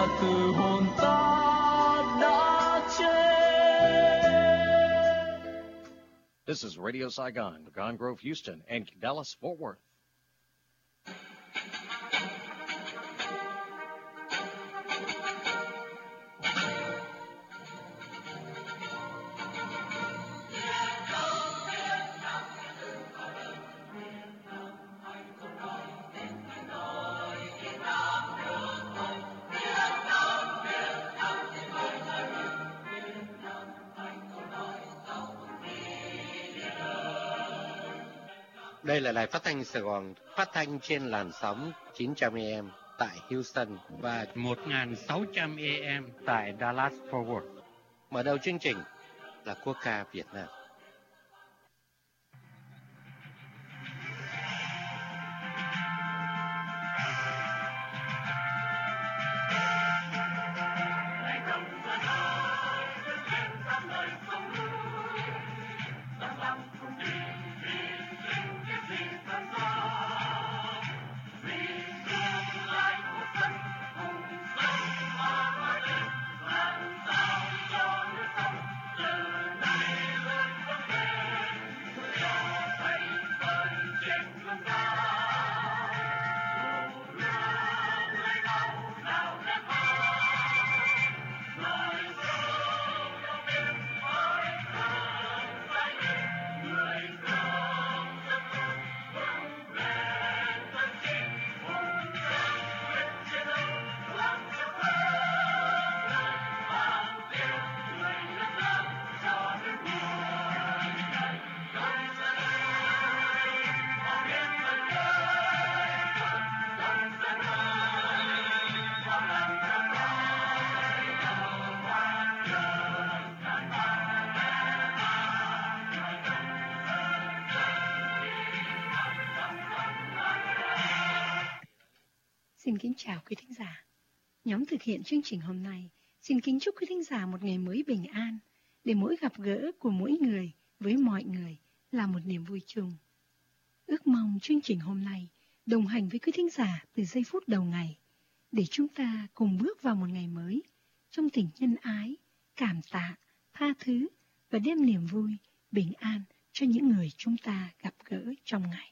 từ hồn ta đã chết. This is Radio Saigon, Gone Grove, Houston, and Dallas, Fort Worth. Đây là đài phát thanh Sài Gòn, phát thanh trên làn sóng 900 AM tại Houston và 1600 AM tại Dallas Fort Worth. Mở đầu chương trình là quốc ca Việt Nam. Xin kính chào quý thính giả. Nhóm thực hiện chương trình hôm nay xin kính chúc quý thính giả một ngày mới bình an, để mỗi gặp gỡ của mỗi người với mọi người là một niềm vui chung. Ước mong chương trình hôm nay đồng hành với quý thính giả từ giây phút đầu ngày, để chúng ta cùng bước vào một ngày mới trong tình nhân ái, cảm tạ, tha thứ và đem niềm vui, bình an cho những người chúng ta gặp gỡ trong ngày.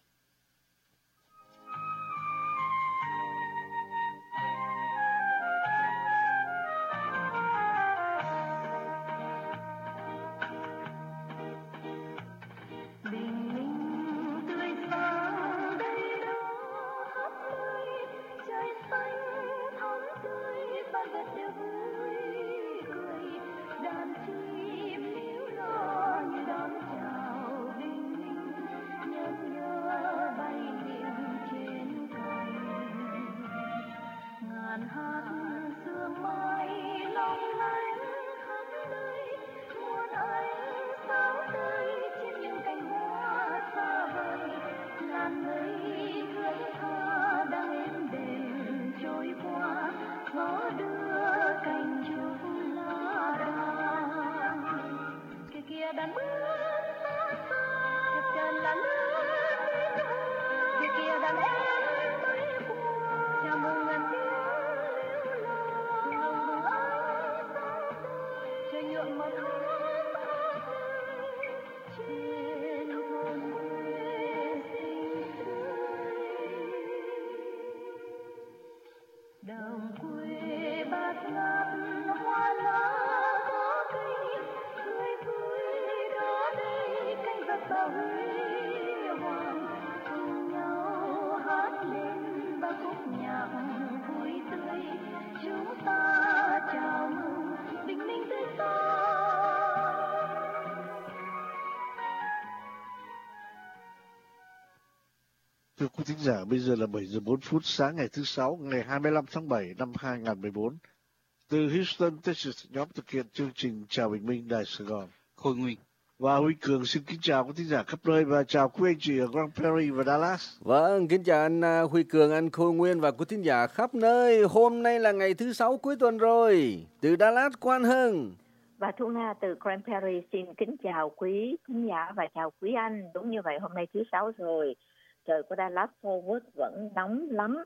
Thưa quý thính giả, bây giờ là 7 giờ 4 phút sáng ngày thứ Sáu, ngày 25 tháng 7 năm 2014. Từ Houston, Texas, nhóm thực hiện chương trình Chào Bình Minh Đài Sài Gòn. Khôi Nguyên và Huy Cường xin kính chào quý thính giả khắp nơi và chào quý anh chị ở Grand Prairie và Dallas. Vâng, kính chào anh Huy Cường, anh Khôi Nguyên và quý thính giả khắp nơi. Hôm nay là ngày thứ Sáu cuối tuần rồi. Từ Dallas, Quan Hưng và Thu Nga từ Grand Prairie xin kính chào quý khán giả và chào quý anh. Đúng như vậy, hôm nay thứ Sáu rồi. Trời của Dallas Fort Worth vẫn nóng lắm.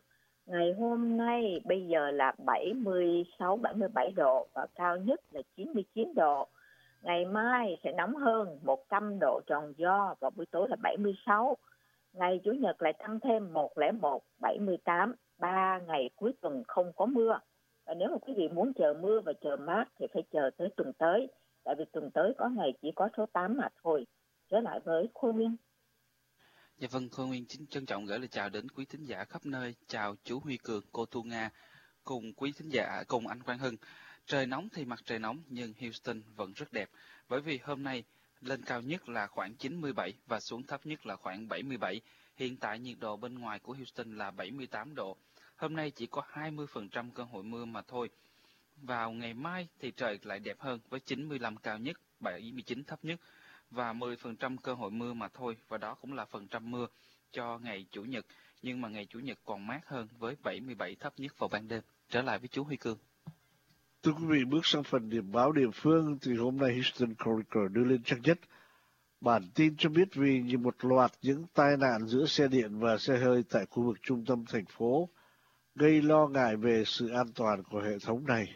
Ngày hôm nay bây giờ là 76-77 độ và cao nhất là 99 độ. Ngày mai sẽ nóng hơn 100 độ tròn do và buổi tối là 76. Ngày Chủ nhật lại tăng thêm 101, 78. 3 ngày cuối tuần không có mưa. Và nếu mà quý vị muốn chờ mưa và chờ mát thì phải chờ tới tuần tới. Tại vì tuần tới có ngày chỉ có số 8 mà thôi. Trở lại với Khôi Nguyên. Dạ vâng, Khôi Nguyên trân trọng gửi lời chào đến quý thính giả khắp nơi. Chào chú Huy Cường, cô Thu Nga, cùng quý thính giả, cùng anh Quang Hưng. Trời nóng thì mặt trời nóng, nhưng Houston vẫn rất đẹp. Bởi vì hôm nay lên cao nhất là khoảng 97 và xuống thấp nhất là khoảng 77. Hiện tại nhiệt độ bên ngoài của Houston là 78 độ. Hôm nay chỉ có 20% cơ hội mưa mà thôi. Vào ngày mai thì trời lại đẹp hơn với 95 cao nhất, 79 thấp nhất và 10% cơ hội mưa mà thôi. Và đó cũng là phần trăm mưa cho ngày Chủ nhật. Nhưng mà ngày Chủ nhật còn mát hơn với 77 thấp nhất vào ban đêm. Trở lại với chú Huy Cương. Thưa quý vị, bước sang phần điểm báo địa phương thì hôm nay Houston Chronicle đưa lên trang nhất. Bản tin cho biết vì một loạt những tai nạn giữa xe điện và xe hơi tại khu vực trung tâm thành phố gây lo ngại về sự an toàn của hệ thống này.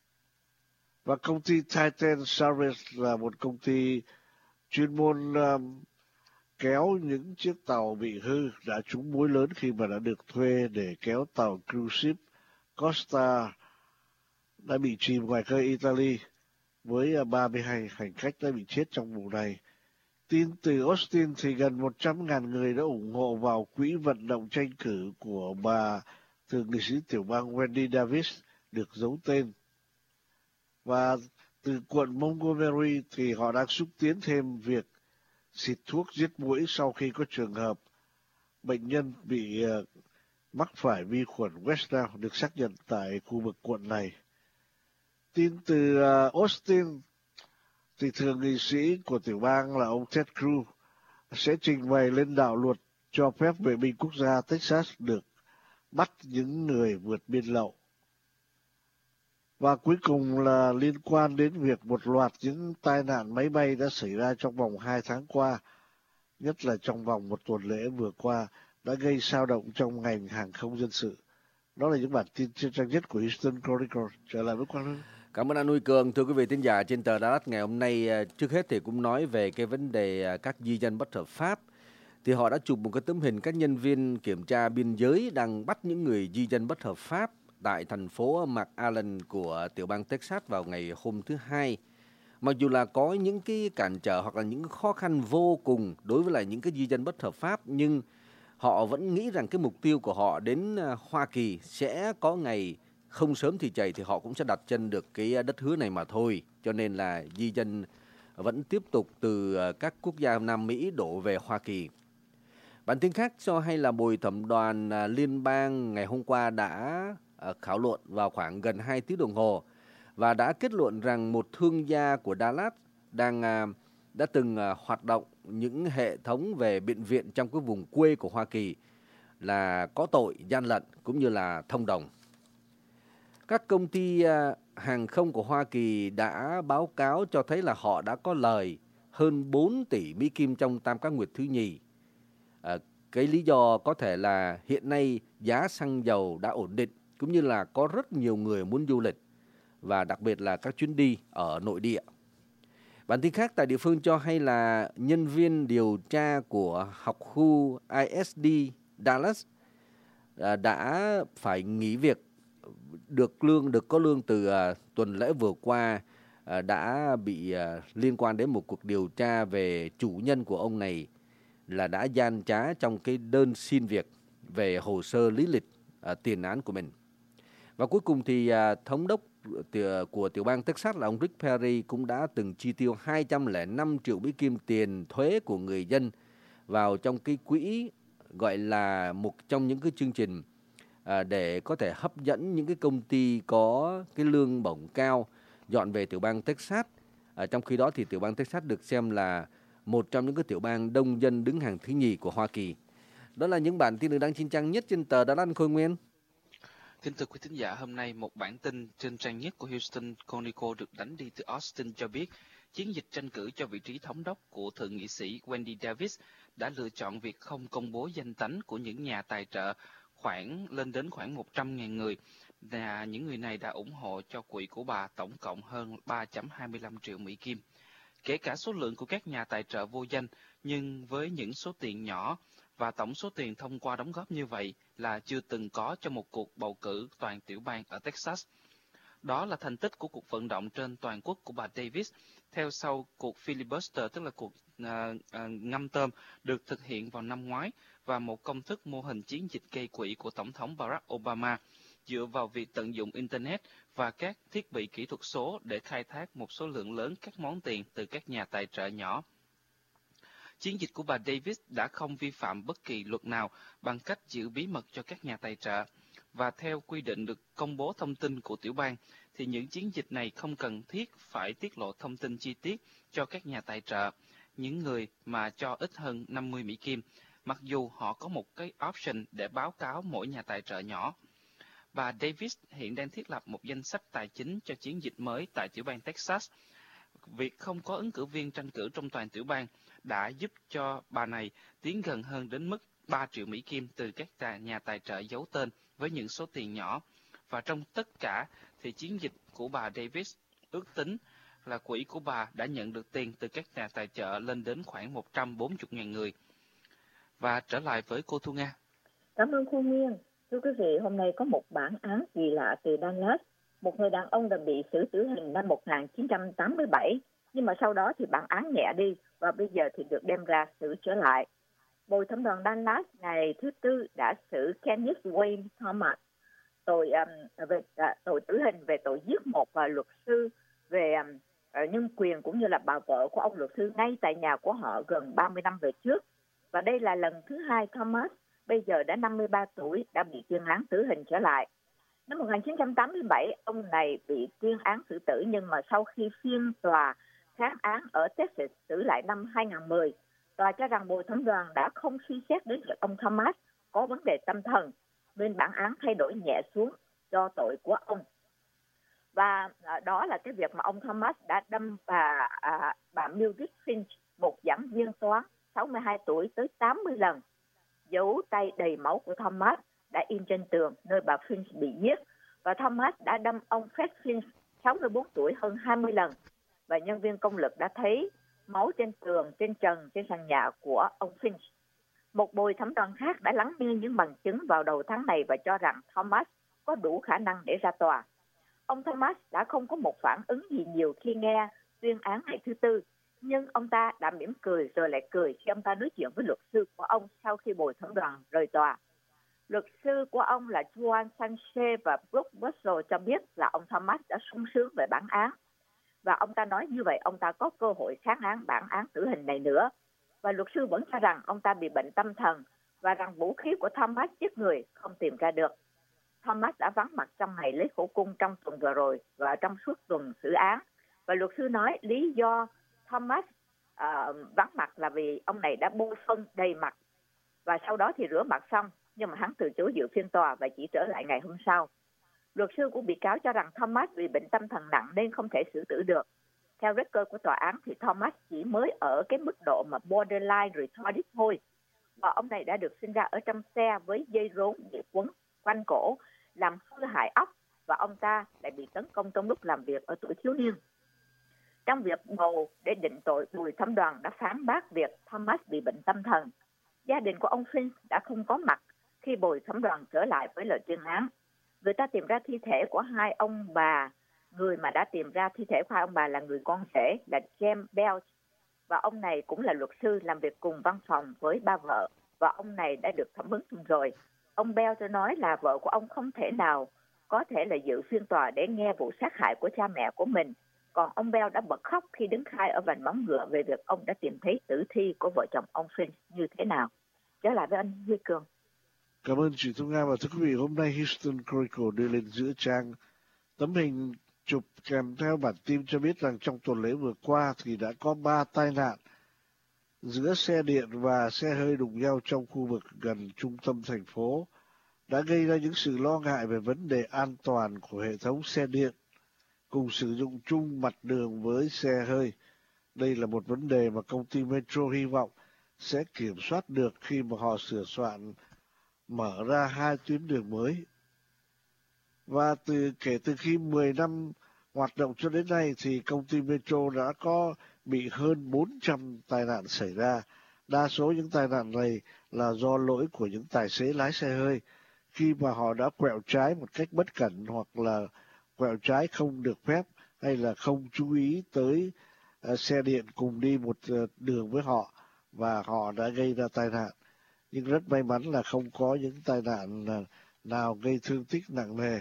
Và công ty Titan Service là một công ty chuyên môn kéo những chiếc tàu bị hư đã trúng mối lớn khi mà đã được thuê để kéo tàu cruise ship Costa đã bị chìm ngoài khơi Italy với 32 hành khách đã bị chết trong vụ này. Tin từ Austin thì gần 100.000 người đã ủng hộ vào quỹ vận động tranh cử của bà thượng nghị sĩ tiểu bang Wendy Davis được giấu tên. Và từ quận Montgomery thì họ đang xúc tiến thêm việc xịt thuốc giết muỗi sau khi có trường hợp bệnh nhân bị mắc phải vi khuẩn West Nile được xác nhận tại khu vực quận này. Tin từ Austin thì thượng nghị sĩ của tiểu bang là ông Ted Cruz sẽ trình bày lên đạo luật cho phép vệ binh quốc gia Texas được bắt những người vượt biên lậu. Và cuối cùng là liên quan đến việc một loạt những tai nạn máy bay đã xảy ra trong vòng 2 tháng qua, nhất là trong vòng một tuần lễ vừa qua, đã gây xao động trong ngành hàng không dân sự. Đó là những bản tin trên trang nhất của Houston Chronicle. Trở lại với Quang Hưng. Cảm ơn anh Huy Cường. Thưa quý vị thính giả, trên tờ Dallas ngày hôm nay, trước hết thì cũng nói về cái vấn đề các di dân bất hợp pháp. Thì họ đã chụp một cái tấm hình các nhân viên kiểm tra biên giới đang bắt những người di dân bất hợp pháp tại thành phố McAllen của tiểu bang Texas vào ngày hôm thứ Hai. Mặc dù là có những cái cản trở hoặc là những khó khăn vô cùng đối với lại những cái di dân bất hợp pháp, nhưng họ vẫn nghĩ rằng cái mục tiêu của họ đến Hoa Kỳ sẽ có ngày không sớm thì chảy thì họ cũng sẽ đặt chân được cái đất hứa này mà thôi. Cho nên là di dân vẫn tiếp tục từ các quốc gia Nam Mỹ đổ về Hoa Kỳ. Bản tin khác cho hay là Bồi thẩm đoàn liên bang ngày hôm qua đã thảo luận vào khoảng gần 2 tiếng đồng hồ và đã kết luận rằng một thương gia của Dallas đã từng hoạt động những hệ thống về bệnh viện trong cái vùng quê của Hoa Kỳ là có tội gian lận cũng như là thông đồng. Các công ty hàng không của Hoa Kỳ đã báo cáo cho thấy là họ đã có lời hơn 4 tỷ Mỹ Kim trong Tam Cá Nguyệt thứ nhì. Cái lý do có thể là hiện nay giá xăng dầu đã ổn định cũng như là có rất nhiều người muốn du lịch và đặc biệt là các chuyến đi ở nội địa. Bản tin khác tại địa phương cho hay là nhân viên điều tra của học khu ISD Dallas đã phải nghỉ việc, được có lương từ tuần lễ vừa qua, đã bị liên quan đến một cuộc điều tra về chủ nhân của ông này là đã gian trá trong cái đơn xin việc về hồ sơ lý lịch tiền án của mình. Và cuối cùng thì thống đốc của tiểu bang Texas là ông Rick Perry cũng đã từng chi tiêu 205 triệu Mỹ Kim tiền thuế của người dân vào trong cái quỹ gọi là một trong những cái chương trình để có thể hấp dẫn những cái công ty có cái lương bổng cao dọn về tiểu bang Texas. Trong khi đó thì tiểu bang Texas được xem là một trong những cái tiểu bang đông dân đứng hàng thứ nhì của Hoa Kỳ. Đó là những bản tin được đăng trên trang nhất trên tờ Dallas Khôi Nguyên. Kính thưa quý thính giả, hôm nay một bản tin trên trang nhất của Houston Chronicle được đánh đi từ Austin cho biết chiến dịch tranh cử cho vị trí thống đốc của thượng nghị sĩ Wendy Davis đã lựa chọn việc không công bố danh tánh của những nhà tài trợ lên đến khoảng 100.000 người. Và những người này đã ủng hộ cho quỹ của bà tổng cộng hơn 3.25 triệu Mỹ Kim. Kể cả số lượng của các nhà tài trợ vô danh, nhưng với những số tiền nhỏ và tổng số tiền thông qua đóng góp như vậy là chưa từng có cho một cuộc bầu cử toàn tiểu bang ở Texas. Đó là thành tích của cuộc vận động trên toàn quốc của bà Davis, theo sau cuộc filibuster, tức là cuộc ngâm tôm, được thực hiện vào năm ngoái, và một công thức mô hình chiến dịch gây quỹ của Tổng thống Barack Obama, dựa vào việc tận dụng Internet và các thiết bị kỹ thuật số để khai thác một số lượng lớn các món tiền từ các nhà tài trợ nhỏ. Chiến dịch của bà Davis đã không vi phạm bất kỳ luật nào bằng cách giữ bí mật cho các nhà tài trợ. Và theo quy định được công bố thông tin của tiểu bang, thì những chiến dịch này không cần thiết phải tiết lộ thông tin chi tiết cho các nhà tài trợ, những người mà cho ít hơn 50 Mỹ Kim, mặc dù họ có một cái option để báo cáo mỗi nhà tài trợ nhỏ. Bà Davis hiện đang thiết lập một danh sách tài chính cho chiến dịch mới tại tiểu bang Texas. Việc không có ứng cử viên tranh cử trong toàn tiểu bang đã giúp cho bà này tiến gần hơn đến mức 3 triệu Mỹ Kim từ các nhà tài trợ giấu tên với những số tiền nhỏ. Và trong tất cả thì chiến dịch của bà Davis ước tính là quỹ của bà đã nhận được tiền từ các nhà tài trợ lên đến khoảng 140.000 người. Và trở lại với cô Thu Nga. Cảm ơn cô Nguyên. Thưa quý vị, hôm nay có một bản án kỳ lạ từ Dallas. Một người đàn ông đã bị xử tử hình năm 1987, nhưng mà sau đó thì bản án nhẹ đi và bây giờ thì được đem ra xử trở lại. Bồi thẩm đoàn Dallas ngày thứ Tư đã xử Kenneth Wayne Thomas tội tử hình về tội giết một luật sư về nhân quyền, cũng như là bà vợ của ông luật sư ngay tại nhà của họ gần 30 năm về trước. Và đây là lần thứ hai Thomas, bây giờ đã 53 tuổi, đã bị tuyên án tử hình trở lại. Năm 1987, ông này bị tuyên án xử tử, nhưng mà sau khi phiên tòa kháng án ở Texas xử lại năm 2010, tòa cho rằng bồi thẩm đoàn đã không suy xét đến việc ông Thomas có vấn đề tâm thần, nên bản án thay đổi nhẹ xuống do tội của ông. Và đó là cái việc mà ông Thomas đã đâm bà Mildred Finch, một giảng viên toán 62 tuổi, tới 80 lần. Dấu tay đầy máu của Thomas đã in trên tường nơi bà Finch bị giết, và Thomas đã đâm ông Fred Finch 64 tuổi hơn 20 lần. Và nhân viên công lực đã thấy máu trên tường, trên trần, trên sàn nhà của ông Finch. Một bồi thẩm đoàn khác đã lắng nghe những bằng chứng vào đầu tháng này và cho rằng Thomas có đủ khả năng để ra tòa. Ông Thomas đã không có một phản ứng gì nhiều khi nghe tuyên án ngày thứ Tư, nhưng ông ta đã mỉm cười rồi lại cười khi ông ta nói chuyện với luật sư của ông sau khi bồi thẩm đoàn rời tòa. Luật sư của ông là Juan Sanchez và Brooke Russell cho biết là ông Thomas đã sung sướng về bản án. Và ông ta nói như vậy ông ta có cơ hội kháng án bản án tử hình này nữa. Và luật sư vẫn cho rằng ông ta bị bệnh tâm thần và rằng vũ khí của Thomas giết người không tìm ra được. Thomas đã vắng mặt trong ngày lấy khẩu cung trong tuần vừa rồi và trong suốt tuần xử án. Và luật sư nói lý do Thomas vắng mặt là vì ông này đã bôi phân đầy mặt và sau đó thì rửa mặt xong, nhưng mà hắn từ chối dự phiên tòa và chỉ trở lại ngày hôm sau. Luật sư của bị cáo cho rằng Thomas bị bệnh tâm thần nặng nên không thể xử tử được. Theo record của tòa án thì Thomas chỉ mới ở cái mức độ mà borderline retarded thôi. Và ông này đã được sinh ra ở trong xe với dây rốn bị quấn quanh cổ, làm hư hại óc, và ông ta lại bị tấn công trong lúc làm việc ở tuổi thiếu niên. Trong việc bầu để định tội, bồi thẩm đoàn đã phán bác việc Thomas bị bệnh tâm thần. Gia đình của ông Finch đã không có mặt khi bồi thẩm đoàn trở lại với lời tuyên án. Người ta tìm ra thi thể của hai ông bà. Người mà đã tìm ra thi thể của hai ông bà là người con rể là James Belch, và ông này cũng là luật sư làm việc cùng văn phòng với ba vợ, và ông này đã được thẩm vấn chung rồi. Ông Belch nói là vợ của ông không thể nào có thể là dự phiên tòa để nghe vụ sát hại của cha mẹ của mình. Còn ông Belch đã bật khóc khi đứng khai ở vành móng ngựa về việc ông đã tìm thấy tử thi của vợ chồng ông Finch như thế nào. Trở lại với anh Huy Cường. Cảm ơn chị Thu Nga. Và thưa quý vị, hôm nay Houston Chronicle đưa lên giữa trang tấm hình chụp kèm theo bản tin cho biết rằng trong tuần lễ vừa qua thì đã có 3 tai nạn giữa xe điện và xe hơi đụng nhau trong khu vực gần trung tâm thành phố, đã gây ra những sự lo ngại về vấn đề an toàn của hệ thống xe điện cùng sử dụng chung mặt đường với xe hơi. Đây là một vấn đề mà công ty Metro hy vọng sẽ kiểm soát được khi mà họ sửa soạn mở ra 2 tuyến đường mới. Và kể từ khi 10 năm hoạt động cho đến nay thì công ty Metro đã có bị hơn 400 tai nạn xảy ra. Đa số những tai nạn này là do lỗi của những tài xế lái xe hơi khi mà họ đã quẹo trái một cách bất cẩn hoặc là quẹo trái không được phép hay là không chú ý tới xe điện cùng đi một đường với họ và họ đã gây ra tai nạn. Nhưng rất may mắn là không có những tai nạn nào gây thương tích nặng nề.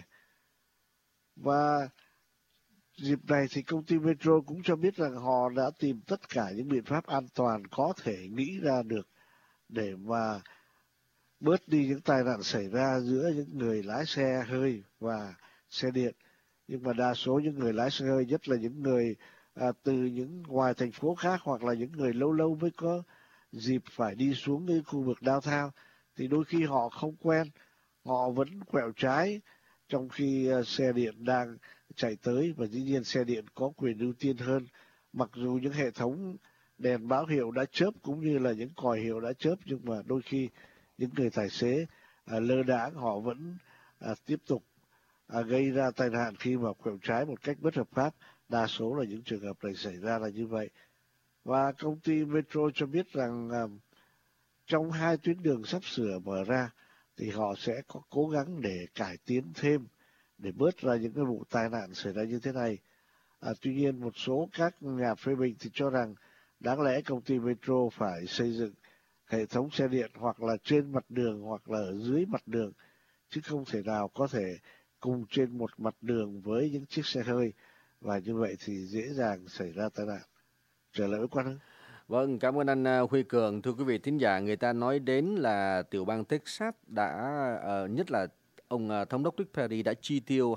Và dịp này thì công ty Metro cũng cho biết rằng họ đã tìm tất cả những biện pháp an toàn có thể nghĩ ra được để mà bớt đi những tai nạn xảy ra giữa những người lái xe hơi và xe điện. Nhưng mà đa số những người lái xe hơi, nhất là những người từ những ngoài thành phố khác hoặc là những người lâu lâu mới có dịp phải đi xuống cái khu vực downtown, thì đôi khi họ không quen, họ vẫn quẹo trái trong khi xe điện đang chạy tới, và dĩ nhiên xe điện có quyền ưu tiên hơn. Mặc dù những hệ thống đèn báo hiệu đã chớp cũng như là những còi hiệu đã chớp, nhưng mà đôi khi những người tài xế lơ đãng họ vẫn tiếp tục gây ra tai nạn khi mà quẹo trái một cách bất hợp pháp. Đa số là những trường hợp này xảy ra là như vậy. Và công ty Metro cho biết rằng trong 2 tuyến đường sắp sửa mở ra thì họ sẽ có cố gắng để cải tiến thêm, để bớt ra những cái vụ tai nạn xảy ra như thế này. Tuy nhiên một số các nhà phê bình thì cho rằng đáng lẽ công ty Metro phải xây dựng hệ thống xe điện hoặc là trên mặt đường hoặc là ở dưới mặt đường, chứ không thể nào có thể cùng trên một mặt đường với những chiếc xe hơi, và như vậy thì dễ dàng xảy ra tai nạn. Trở lại với Quang Hưng. Vâng, cảm ơn anh Huy Cường. Thưa quý vị thính giả, người ta nói đến là tiểu bang Texas đã, nhất là ông thống đốc Rick Perry đã chi tiêu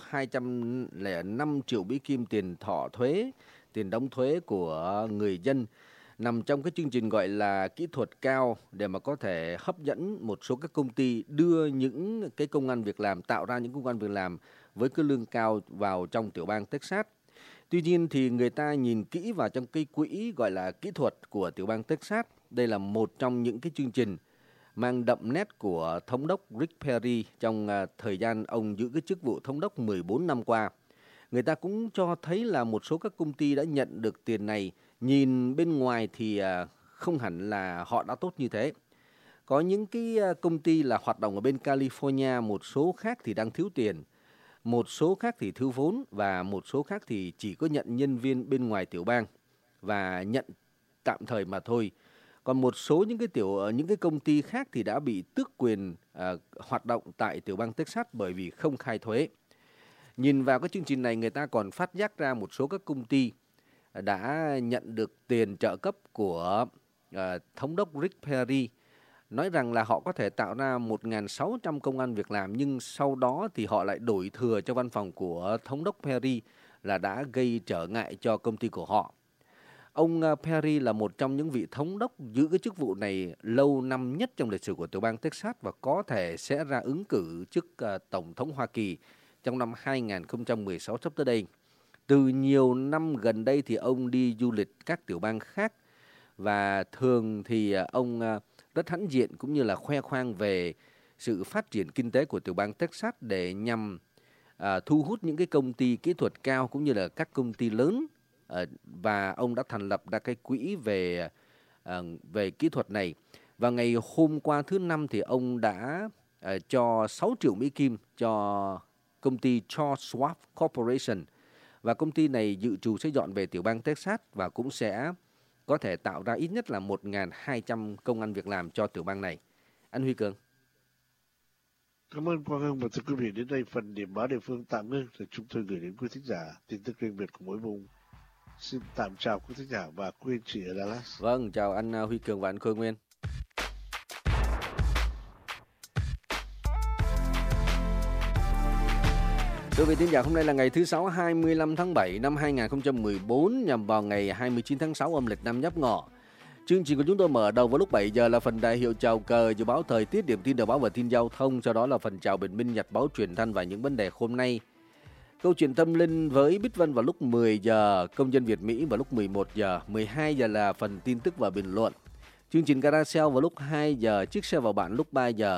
205 triệu Mỹ Kim tiền thọ thuế, tiền đóng thuế của người dân, nằm trong cái chương trình gọi là kỹ thuật cao để mà có thể hấp dẫn một số các công ty đưa những cái công ăn việc làm, tạo ra những công ăn việc làm với cái lương cao vào trong tiểu bang Texas. Tuy nhiên thì người ta nhìn kỹ vào trong cái quỹ gọi là kỹ thuật của tiểu bang Texas. Đây là một trong những cái chương trình mang đậm nét của thống đốc Rick Perry trong thời gian ông giữ cái chức vụ thống đốc 14 năm qua. Người ta cũng cho thấy là một số các công ty đã nhận được tiền này, nhìn bên ngoài thì không hẳn là họ đã tốt như thế. Có những cái công ty là hoạt động ở bên California, một số khác thì đang thiếu tiền, một số khác thì thiếu vốn, và một số khác thì chỉ có nhận nhân viên bên ngoài tiểu bang và nhận tạm thời mà thôi. Còn một số những cái công ty khác thì đã bị tước quyền hoạt động tại tiểu bang Texas bởi vì không khai thuế. Nhìn vào cái chương trình này, người ta còn phát giác ra một số các công ty đã nhận được tiền trợ cấp của thống đốc Rick Perry, nói rằng là họ có thể tạo ra 1.600 công ăn việc làm, nhưng sau đó thì họ lại đổi thừa cho văn phòng của thống đốc Perry là đã gây trở ngại cho công ty của họ. Ông Perry là một trong những vị thống đốc giữ cái chức vụ này lâu năm nhất trong lịch sử của tiểu bang Texas và có thể sẽ ra ứng cử chức Tổng thống Hoa Kỳ trong năm 2016 sắp tới đây. Từ nhiều năm gần đây thì ông đi du lịch các tiểu bang khác và thường thì ông rất hãnh diện cũng như là khoe khoang về sự phát triển kinh tế của tiểu bang Texas để nhằm thu hút những cái công ty kỹ thuật cao cũng như là các công ty lớn, và ông đã thành lập ra cái quỹ về kỹ thuật này. Và ngày hôm qua thứ Năm thì ông đã cho 6 triệu Mỹ Kim cho công ty Charles Schwab Corporation, và công ty này dự trù sẽ dọn về tiểu bang Texas và cũng sẽ có thể tạo ra ít nhất là 1.200 công ăn việc làm cho tiểu bang này. Anh Huy Cường. Cảm ơn Quang Hưng, và thưa quý vị, đến đây phần điểm báo địa phương tạm ngưng rồi chúng tôi gửi đến quý thính giả tin tức riêng biệt của mỗi vùng. Xin tạm chào quý thính giả và quý anh chị ở Dallas. Vâng, chào anh Huy Cường và anh Khôi Nguyên. Thưa quý thính giả, hôm nay là ngày thứ Sáu 25 tháng 7 năm 2014, nhằm vào ngày 29 tháng 6 âm lịch năm Giáp Ngọ. Chương trình của chúng tôi mở đầu vào lúc 7 giờ là phần đại hiệu chào cờ, dự báo thời tiết, điểm tin đầu báo và tin giao thông. Sau đó là phần chào bình minh, nhật báo truyền thanh và những vấn đề hôm nay. Câu chuyện tâm linh với Bích Vân vào lúc 10 giờ, công dân Việt Mỹ vào lúc 11 giờ, 12 giờ là phần tin tức và bình luận. Chương trình Carousel vào lúc 2 giờ, chiếc xe vào bạn lúc 3 giờ.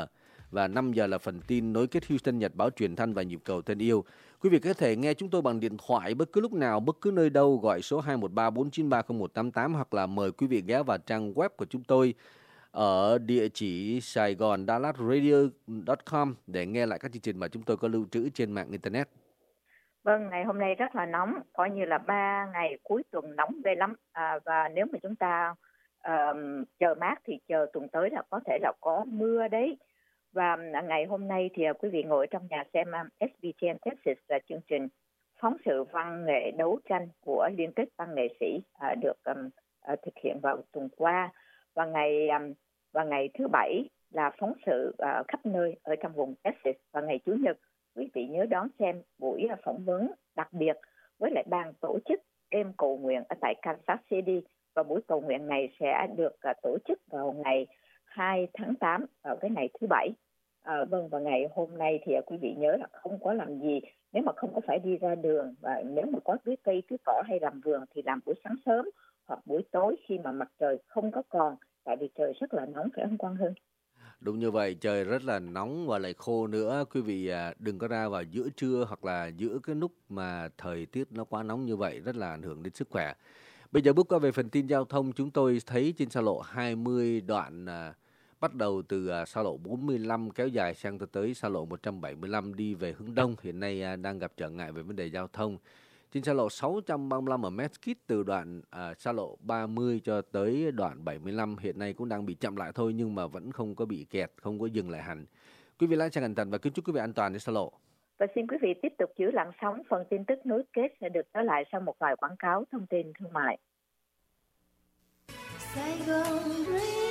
Và 5 giờ là phần tin nối kết Houston, Nhật báo truyền thanh và nhịp cầu thân yêu. Quý vị có thể nghe chúng tôi bằng điện thoại bất cứ lúc nào, bất cứ nơi đâu, gọi số 213-493-0188 hoặc là mời quý vị ghé vào trang web của chúng tôi ở địa chỉ SaigonDallasRadio.com để nghe lại các chương trình mà chúng tôi có lưu trữ trên mạng Internet. Vâng, ngày hôm nay rất là nóng, coi như là 3 ngày cuối tuần nóng ghê lắm. Và nếu mà chúng ta chờ mát thì chờ tuần tới là có thể là có mưa đấy. Và ngày hôm nay thì quý vị ngồi trong nhà xem SBTN Texas là chương trình phóng sự văn nghệ đấu tranh của Liên kết văn nghệ sĩ được thực hiện vào tuần qua. Và ngày thứ Bảy là phóng sự khắp nơi ở trong vùng Texas. Và ngày Chủ nhật quý vị nhớ đón xem buổi phỏng vấn đặc biệt với lại ban tổ chức đêm cầu nguyện ở tại Kansas City. Và buổi cầu nguyện này sẽ được tổ chức vào ngày 2 tháng 8 vào cái ngày thứ Bảy. Vâng, và ngày hôm nay thì quý vị nhớ là không có làm gì nếu mà không có phải đi ra đường, và nếu mà có tưới cây tưới cỏ hay làm vườn thì làm buổi sáng sớm hoặc buổi tối khi mà mặt trời không có còn, tại vì trời rất là nóng, phải không Quang Hưng? Đúng như vậy, trời rất là nóng và lại khô nữa. Quý vị đừng có ra vào giữa trưa hoặc là giữa cái lúc mà thời tiết nó quá nóng như vậy, rất là ảnh hưởng đến sức khỏe. Bây giờ bước qua về phần tin giao thông, chúng tôi thấy trên xa lộ 20 đoạn bắt đầu từ xa lộ 45 kéo dài sang tới xa lộ 175 đi về hướng đông, hiện nay đang gặp trở ngại về vấn đề giao thông. Trên xa lộ 635 ở Mesquite từ đoạn xa lộ 30 cho tới đoạn 75 hiện nay cũng đang bị chậm lại thôi, nhưng mà vẫn không có bị kẹt, không có dừng lại hẳn. Quý vị lái xe cẩn thận và kính chúc quý vị an toàn trên xa lộ. Và xin quý vị tiếp tục giữ lặng sóng, phần tin tức nối kết sẽ được trở lại sau một vài quảng cáo thông tin thương mại.